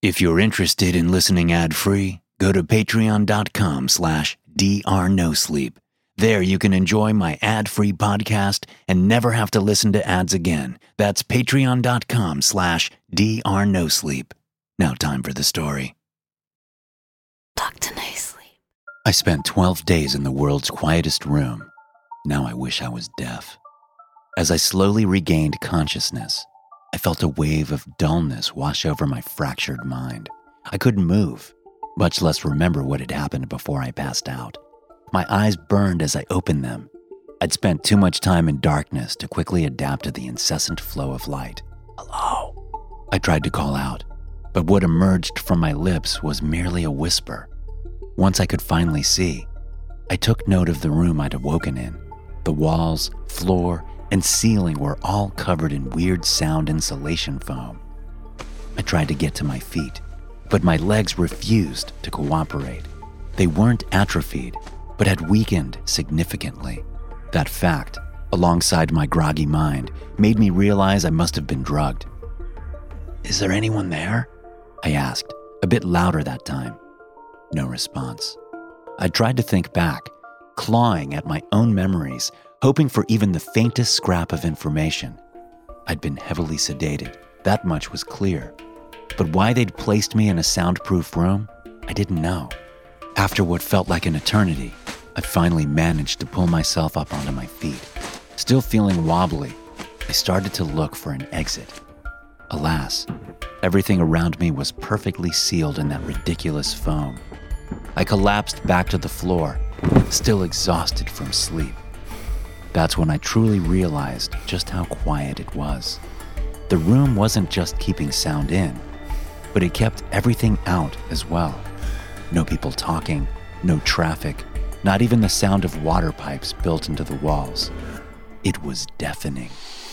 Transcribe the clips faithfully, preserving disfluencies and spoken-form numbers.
If you're interested in listening ad-free, go to patreon.com slash drnosleep. There you can enjoy my ad-free podcast and never have to listen to ads again. That's patreon.com slash drnosleep. Now time for the story. Doctor No Sleep. I spent twelve days in the world's quietest room. Now I wish I was deaf. As I slowly regained consciousness, I felt a wave of dullness wash over my fractured mind. I couldn't move, much less remember what had happened before I passed out. My eyes burned as I opened them. I'd spent too much time in darkness to quickly adapt to the incessant flow of light. Hello? I tried to call out, but what emerged from my lips was merely a whisper. Once I could finally see, I took note of the room I'd awoken in. The walls, floor, and ceiling were all covered in weird sound insulation foam. I tried to get to my feet, but my legs refused to cooperate. They weren't atrophied, but had weakened significantly. That fact, alongside my groggy mind, made me realize I must have been drugged. "Is there anyone there?" I asked, a bit louder that time. No response. I tried to think back, clawing at my own memories, hoping for even the faintest scrap of information. I'd been heavily sedated, that much was clear. But why they'd placed me in a soundproof room, I didn't know. After what felt like an eternity, I finally managed to pull myself up onto my feet. Still feeling wobbly, I started to look for an exit. Alas, everything around me was perfectly sealed in that ridiculous foam. I collapsed back to the floor, still exhausted from sleep. That's when I truly realized just how quiet it was. The room wasn't just keeping sound in, but it kept everything out as well. No people talking, no traffic, not even the sound of water pipes built into the walls. It was deafening.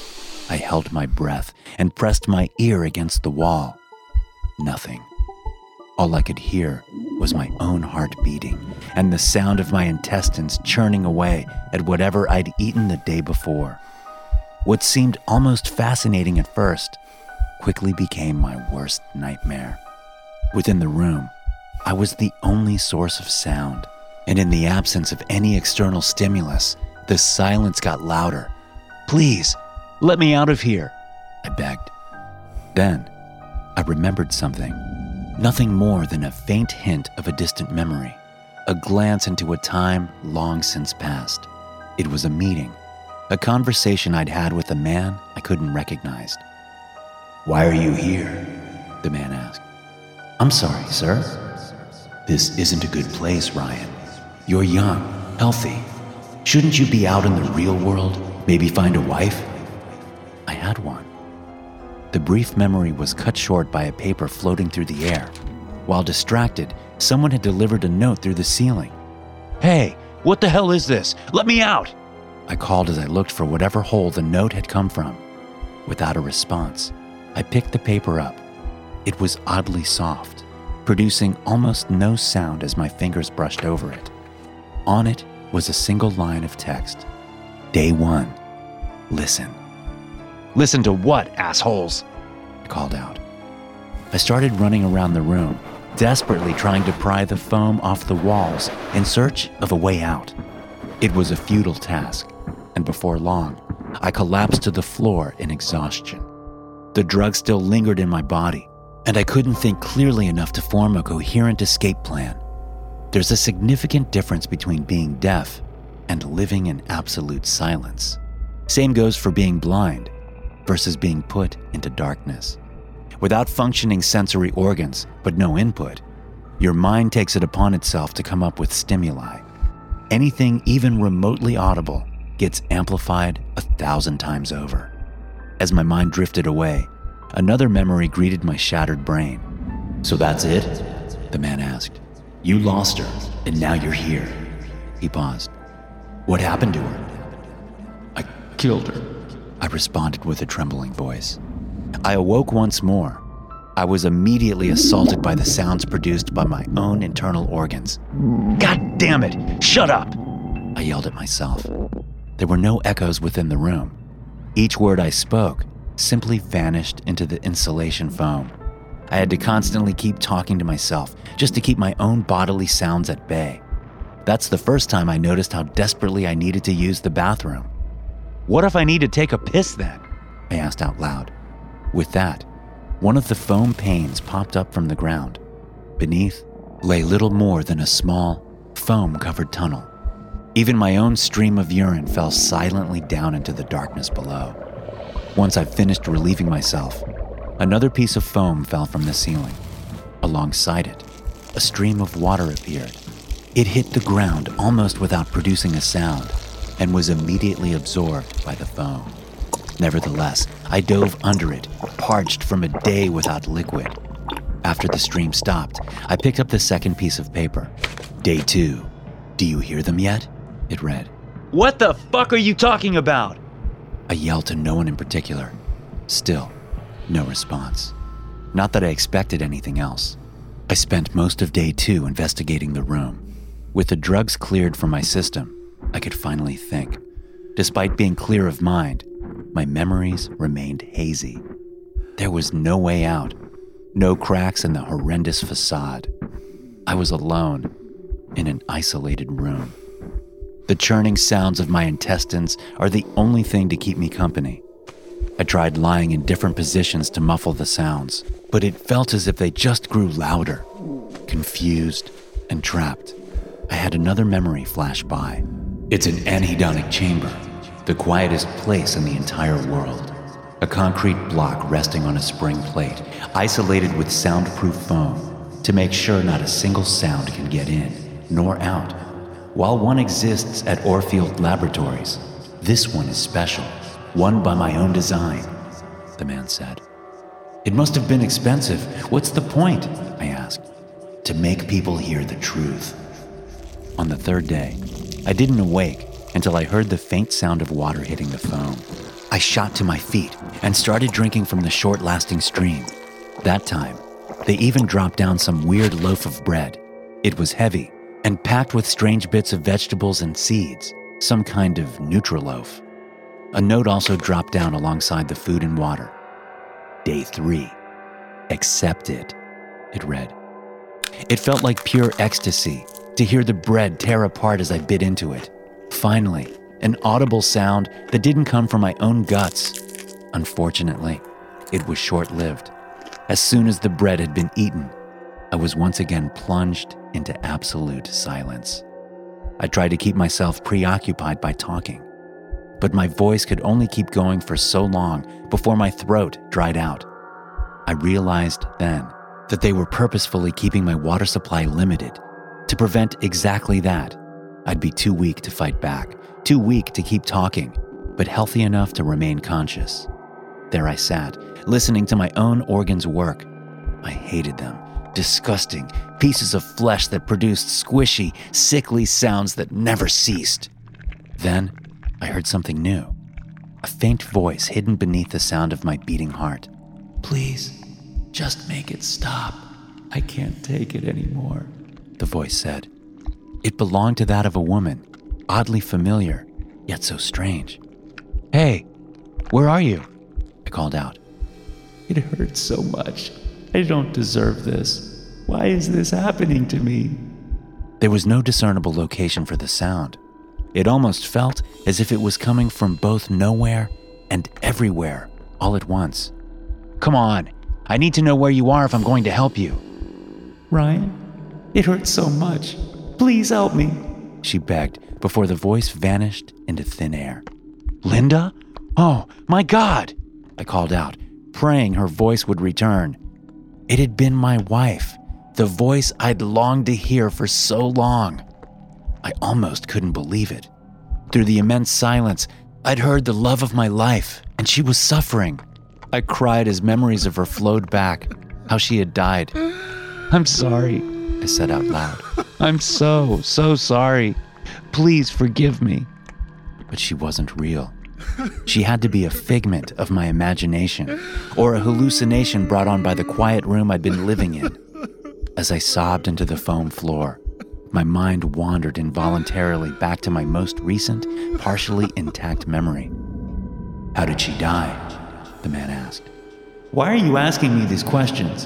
I held my breath and pressed my ear against the wall. Nothing. All I could hear was my own heart beating and the sound of my intestines churning away at whatever I'd eaten the day before. What seemed almost fascinating at first quickly became my worst nightmare. Within the room, I was the only source of sound, and in the absence of any external stimulus, the silence got louder. "Please, let me out of here," I begged. Then, I remembered something. Nothing more than a faint hint of a distant memory, a glance into a time long since past. It was a meeting, a conversation I'd had with a man I couldn't recognize. "Why are you here?" the man asked. "I'm sorry, sir." "This isn't a good place, Ryan. You're young, healthy. Shouldn't you be out in the real world, maybe find a wife?" I had one. The brief memory was cut short by a paper floating through the air. While distracted, someone had delivered a note through the ceiling. "Hey, what the hell is this? Let me out!" I called as I looked for whatever hole the note had come from. Without a response, I picked the paper up. It was oddly soft, producing almost no sound as my fingers brushed over it. On it was a single line of text. "Day one. Listen." "Listen to what, assholes?" I called out. I started running around the room, desperately trying to pry the foam off the walls in search of a way out. It was a futile task, and before long, I collapsed to the floor in exhaustion. The drug still lingered in my body, and I couldn't think clearly enough to form a coherent escape plan. There's a significant difference between being deaf and living in absolute silence. Same goes for being blind versus being put into darkness. Without functioning sensory organs, but no input, your mind takes it upon itself to come up with stimuli. Anything even remotely audible gets amplified a thousand times over. As my mind drifted away, another memory greeted my shattered brain. "So that's it?" the man asked. "You lost her, and now you're here." He paused. "What happened to her?" "I killed her," I responded with a trembling voice. I awoke once more. I was immediately assaulted by the sounds produced by my own internal organs. "God damn it! Shut up!" I yelled at myself. There were no echoes within the room. Each word I spoke simply vanished into the insulation foam. I had to constantly keep talking to myself just to keep my own bodily sounds at bay. That's the first time I noticed how desperately I needed to use the bathroom. "What if I need to take a piss then?" I asked out loud. With that, one of the foam panes popped up from the ground. Beneath lay little more than a small, foam-covered tunnel. Even my own stream of urine fell silently down into the darkness below. Once I finished relieving myself, another piece of foam fell from the ceiling. Alongside it, a stream of water appeared. It hit the ground almost without producing a sound and was immediately absorbed by the foam. Nevertheless, I dove under it, parched from a day without liquid. After the stream stopped, I picked up the second piece of paper. "Day two. Do you hear them yet?" It read. "What the fuck are you talking about?" I yelled to no one in particular. Still, no response. Not that I expected anything else. I spent most of day two investigating the room. With the drugs cleared from my system, I could finally think. Despite being clear of mind, my memories remained hazy. There was no way out, no cracks in the horrendous facade. I was alone in an isolated room. The churning sounds of my intestines are the only thing to keep me company. I tried lying in different positions to muffle the sounds, but it felt as if they just grew louder. Confused and trapped, I had another memory flash by. It's an anhedonic chamber, the quietest place in the entire world. A concrete block resting on a spring plate, isolated with soundproof foam, to make sure not a single sound can get in, nor out. While one exists at Orfield Laboratories, this one is special, one by my own design, the man said. "It must have been expensive. What's the point?" I asked. "To make people hear the truth." On the third day, I didn't awake until I heard the faint sound of water hitting the foam. I shot to my feet and started drinking from the short-lasting stream. That time, they even dropped down some weird loaf of bread. It was heavy and packed with strange bits of vegetables and seeds, some kind of Nutriloaf. A note also dropped down alongside the food and water. "Day three. Accept it," it read. It felt like pure ecstasy to hear the bread tear apart as I bit into it. Finally, an audible sound that didn't come from my own guts. Unfortunately, it was short-lived. As soon as the bread had been eaten, I was once again plunged into absolute silence. I tried to keep myself preoccupied by talking, but my voice could only keep going for so long before my throat dried out. I realized then that they were purposefully keeping my water supply limited to prevent exactly that. I'd be too weak to fight back, too weak to keep talking, but healthy enough to remain conscious. There I sat, listening to my own organs work. I hated them. Disgusting pieces of flesh that produced squishy, sickly sounds that never ceased. Then, I heard something new. A faint voice hidden beneath the sound of my beating heart. "Please, just make it stop. I can't take it anymore," the voice said. It belonged to that of a woman, oddly familiar, yet so strange. "Hey, where are you?" I called out. "It hurts so much. I don't deserve this. Why is this happening to me?" There was no discernible location for the sound. It almost felt as if it was coming from both nowhere and everywhere all at once. "Come on, I need to know where you are if I'm going to help you." "Ryan, it hurts so much. Please help me," she begged before the voice vanished into thin air. "Linda? Oh, my God!" I called out, praying her voice would return. It had been my wife, the voice I'd longed to hear for so long. I almost couldn't believe it. Through the immense silence, I'd heard the love of my life, and she was suffering. I cried as memories of her flowed back, how she had died. "I'm sorry," I said out loud. "I'm so, so sorry. Please forgive me." But she wasn't real. She had to be a figment of my imagination, or a hallucination brought on by the quiet room I'd been living in. As I sobbed into the foam floor, my mind wandered involuntarily back to my most recent, partially intact memory. "How did she die?" the man asked. "Why are you asking me these questions?"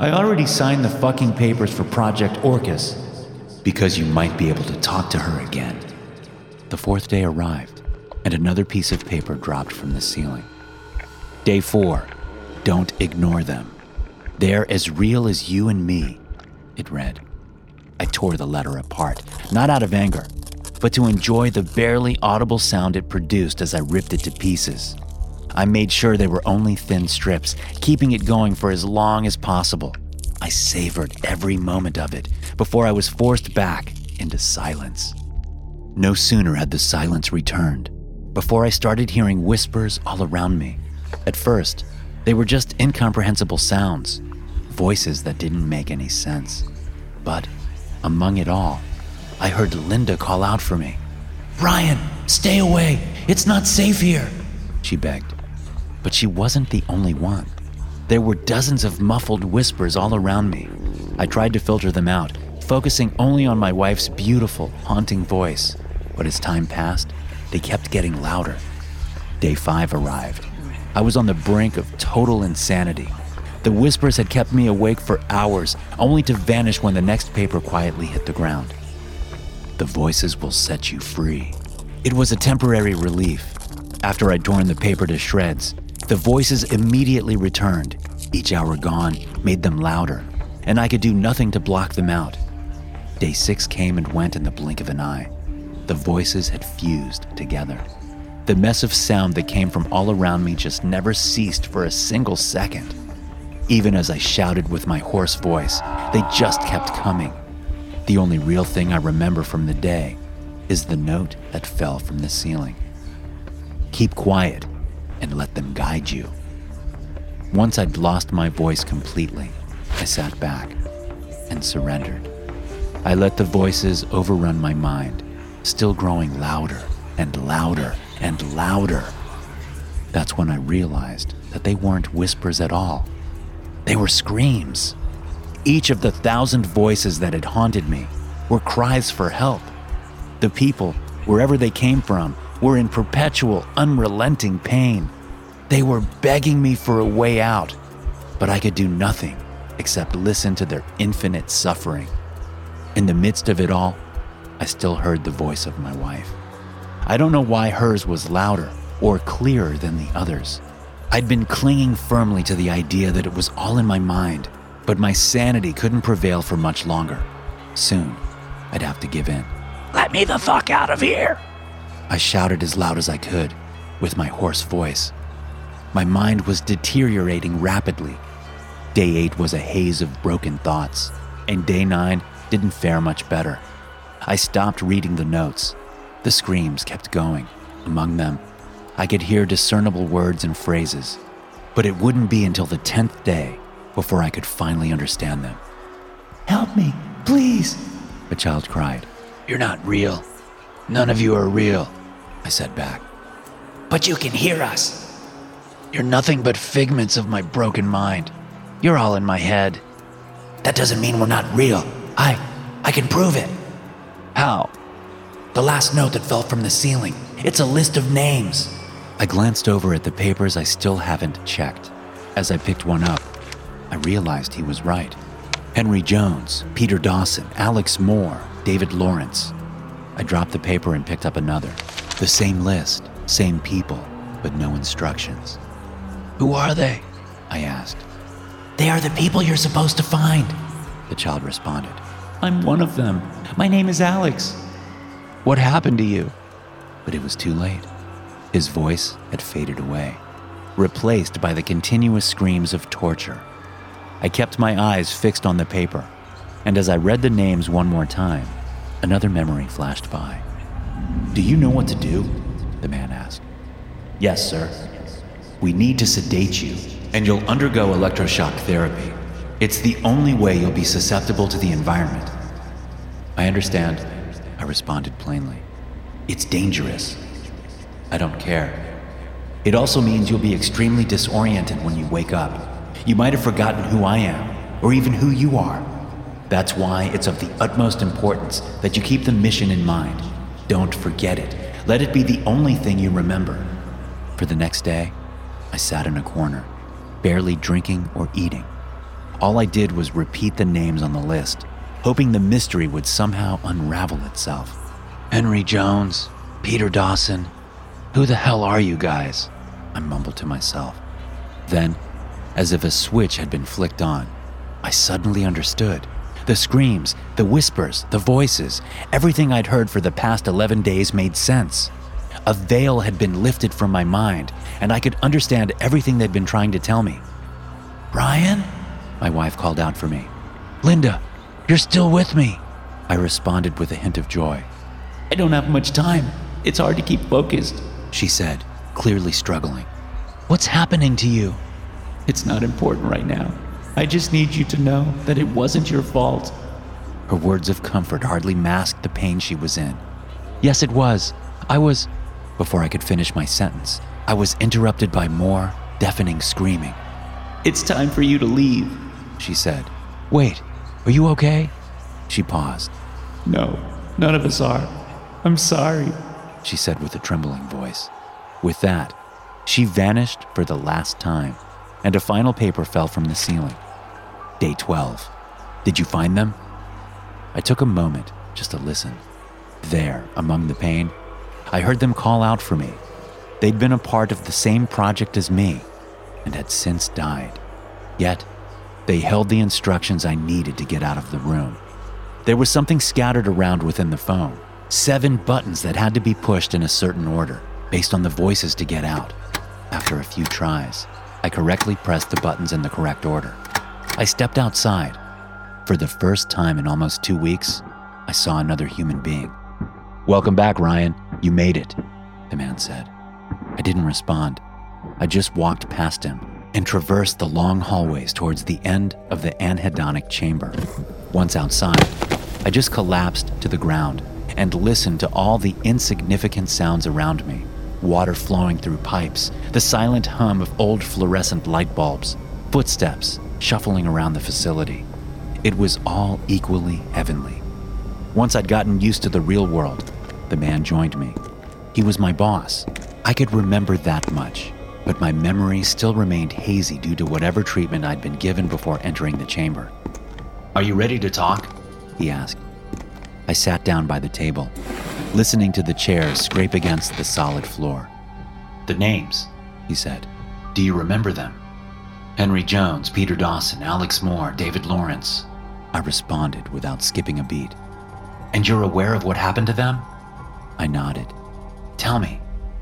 I already signed the fucking papers for Project Orcus, because you might be able to talk to her again. The fourth day arrived, and another piece of paper dropped from the ceiling. Day four, don't ignore them. They're as real as you and me, it read. I tore the letter apart, not out of anger, but to enjoy the barely audible sound it produced as I ripped it to pieces. I made sure they were only thin strips, keeping it going for as long as possible. I savored every moment of it before I was forced back into silence. No sooner had the silence returned before I started hearing whispers all around me. At first, they were just incomprehensible sounds, voices that didn't make any sense. But among it all, I heard Linda call out for me. "Ryan, stay away. It's not safe here," she begged. But she wasn't the only one. There were dozens of muffled whispers all around me. I tried to filter them out, focusing only on my wife's beautiful, haunting voice. But as time passed, they kept getting louder. Day five arrived. I was on the brink of total insanity. The whispers had kept me awake for hours, only to vanish when the next paper quietly hit the ground. The voices will set you free. It was a temporary relief. After I'd torn the paper to shreds, the voices immediately returned. Each hour gone made them louder, and I could do nothing to block them out. Day six came and went in the blink of an eye. The voices had fused together. The mess of sound that came from all around me just never ceased for a single second. Even as I shouted with my hoarse voice, they just kept coming. The only real thing I remember from the day is the note that fell from the ceiling. Keep quiet and let them guide you. Once I'd lost my voice completely, I sat back and surrendered. I let the voices overrun my mind, still growing louder and louder and louder. That's when I realized that they weren't whispers at all. They were screams. Each of the thousand voices that had haunted me were cries for help. The people, wherever they came from, were in perpetual, unrelenting pain. They were begging me for a way out, but I could do nothing except listen to their infinite suffering. In the midst of it all, I still heard the voice of my wife. I don't know why hers was louder or clearer than the others. I'd been clinging firmly to the idea that it was all in my mind, but my sanity couldn't prevail for much longer. Soon, I'd have to give in. "Let me the fuck out of here!" I shouted as loud as I could, with my hoarse voice. My mind was deteriorating rapidly. Day eight was a haze of broken thoughts, and day nine didn't fare much better. I stopped reading the notes. The screams kept going. Among them, I could hear discernible words and phrases, but it wouldn't be until the tenth day before I could finally understand them. "Help me, please," a child cried. "You're not real. None of you are real," I said back. "But you can hear us." "You're nothing but figments of my broken mind. You're all in my head." "That doesn't mean we're not real. I, I can prove it." "How?" "The last note that fell from the ceiling. It's a list of names." I glanced over at the papers I still haven't checked. As I picked one up, I realized he was right. Henry Jones, Peter Dawson, Alex Moore, David Lawrence. I dropped the paper and picked up another. The same list, same people, but no instructions. "Who are they?" I asked. "They are the people you're supposed to find," the child responded. "I'm one of them. My name is Alex." "What happened to you?" But it was too late. His voice had faded away, replaced by the continuous screams of torture. I kept my eyes fixed on the paper, and as I read the names one more time, another memory flashed by. "Do you know what to do?" the man asked. "Yes, sir. We need to sedate you, and you'll undergo electroshock therapy. It's the only way you'll be susceptible to the environment." "I understand," I responded plainly. "It's dangerous." "I don't care. It also means you'll be extremely disoriented when you wake up. You might have forgotten who I am, or even who you are. That's why it's of the utmost importance that you keep the mission in mind. Don't forget it. Let it be the only thing you remember." For the next day, I sat in a corner, barely drinking or eating. All I did was repeat the names on the list, hoping the mystery would somehow unravel itself. Henry Jones, Peter Dawson, who the hell are you guys? I mumbled to myself. Then, as if a switch had been flicked on, I suddenly understood. The screams, the whispers, the voices, everything I'd heard for the past eleven days made sense. A veil had been lifted from my mind, and I could understand everything they'd been trying to tell me. Brian? My wife called out for me. Linda, you're still with me, I responded with a hint of joy. I don't have much time. It's hard to keep focused, she said, clearly struggling. What's happening to you? It's not important right now. I just need you to know that it wasn't your fault. Her words of comfort hardly masked the pain she was in. Yes, it was. I was... Before I could finish my sentence, I was interrupted by more deafening screaming. It's time for you to leave, she said. Wait, are you okay? She paused. No, none of us are. I'm sorry, she said with a trembling voice. With that, she vanished for the last time, and a final paper fell from the ceiling. Day twelve. Did you find them? I took a moment just to listen. There, among the pain, I heard them call out for me. They'd been a part of the same project as me and had since died. Yet, they held the instructions I needed to get out of the room. There was something scattered around within the phone. Seven buttons that had to be pushed in a certain order, based on the voices to get out. After a few tries, I correctly pressed the buttons in the correct order. I stepped outside. For the first time in almost two weeks, I saw another human being. Welcome back, Ryan. You made it, the man said. I didn't respond. I just walked past him and traversed the long hallways towards the end of the anhedonic chamber. Once outside, I just collapsed to the ground and listened to all the insignificant sounds around me. Water flowing through pipes, the silent hum of old fluorescent light bulbs, footsteps shuffling around the facility. It was all equally heavenly. Once I'd gotten used to the real world, the man joined me. He was my boss. I could remember that much, but my memory still remained hazy due to whatever treatment I'd been given before entering the chamber. Are you ready to talk? He asked. I sat down by the table, listening to the chairs scrape against the solid floor. The names, he said. Do you remember them? Henry Jones, Peter Dawson, Alex Moore, David Lawrence, I responded without skipping a beat. And you're aware of what happened to them? I nodded. Tell me.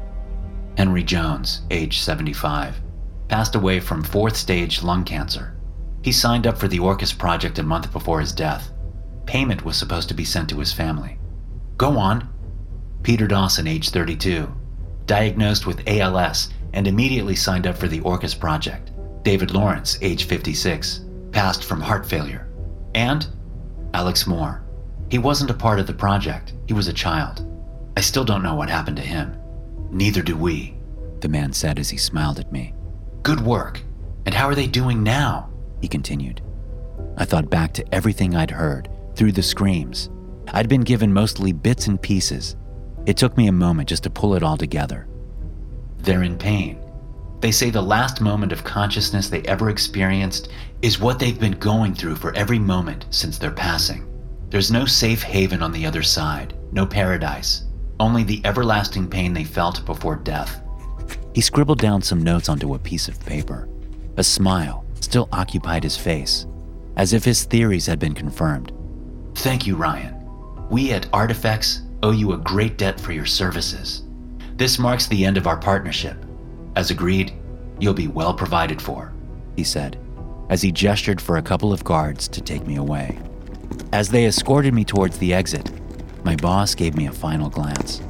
Henry Jones, age seventy-five, passed away from fourth stage lung cancer. He signed up for the Orcus project a month before his death. Payment was supposed to be sent to his family. Go on. Peter Dawson, age thirty-two, diagnosed with A L S and immediately signed up for the Orcus project. David Lawrence, age fifty-six, passed from heart failure. And Alex Moore. He wasn't a part of the project. He was a child. I still don't know what happened to him. Neither do we, the man said as he smiled at me. Good work. And how are they doing now? He continued. I thought back to everything I'd heard through the screams. I'd been given mostly bits and pieces. It took me a moment just to pull it all together. They're in pain. They say the last moment of consciousness they ever experienced is what they've been going through for every moment since their passing. There's no safe haven on the other side, no paradise, only the everlasting pain they felt before death. He scribbled down some notes onto a piece of paper. A smile still occupied his face, as if his theories had been confirmed. Thank you, Ryan. We at Artifacts owe you a great debt for your services. This marks the end of our partnership. As agreed, you'll be well provided for, he said, as he gestured for a couple of guards to take me away. As they escorted me towards the exit, my boss gave me a final glance.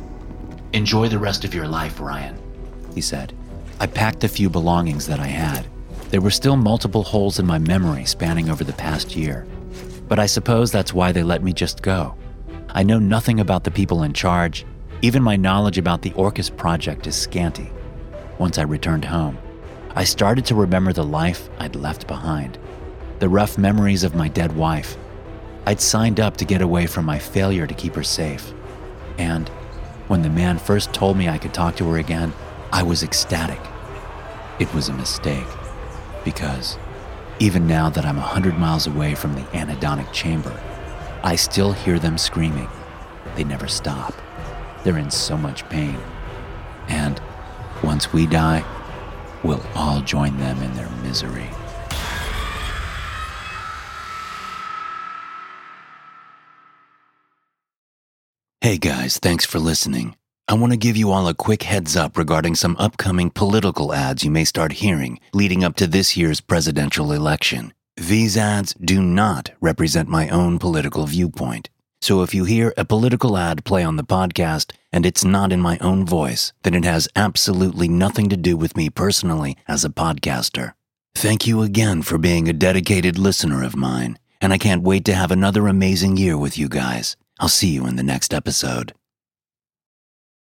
Enjoy the rest of your life, Ryan, he said. I packed the few belongings that I had. There were still multiple holes in my memory spanning over the past year, but I suppose that's why they let me just go. I know nothing about the people in charge. Even my knowledge about the Orcus project is scanty. Once I returned home, I started to remember the life I'd left behind, the rough memories of my dead wife. I'd signed up to get away from my failure to keep her safe. And when the man first told me I could talk to her again, I was ecstatic. It was a mistake, because Even now that I'm a hundred miles away from the anhedonic chamber, I still hear them screaming. They never stop. They're in so much pain. And once we die, we'll all join them in their misery. Hey guys, thanks for listening. I want to give you all a quick heads up regarding some upcoming political ads you may start hearing leading up to this year's presidential election. These ads do not represent my own political viewpoint. So if you hear a political ad play on the podcast and it's not in my own voice, then it has absolutely nothing to do with me personally as a podcaster. Thank you again for being a dedicated listener of mine, and I can't wait to have another amazing year with you guys. I'll see you in the next episode.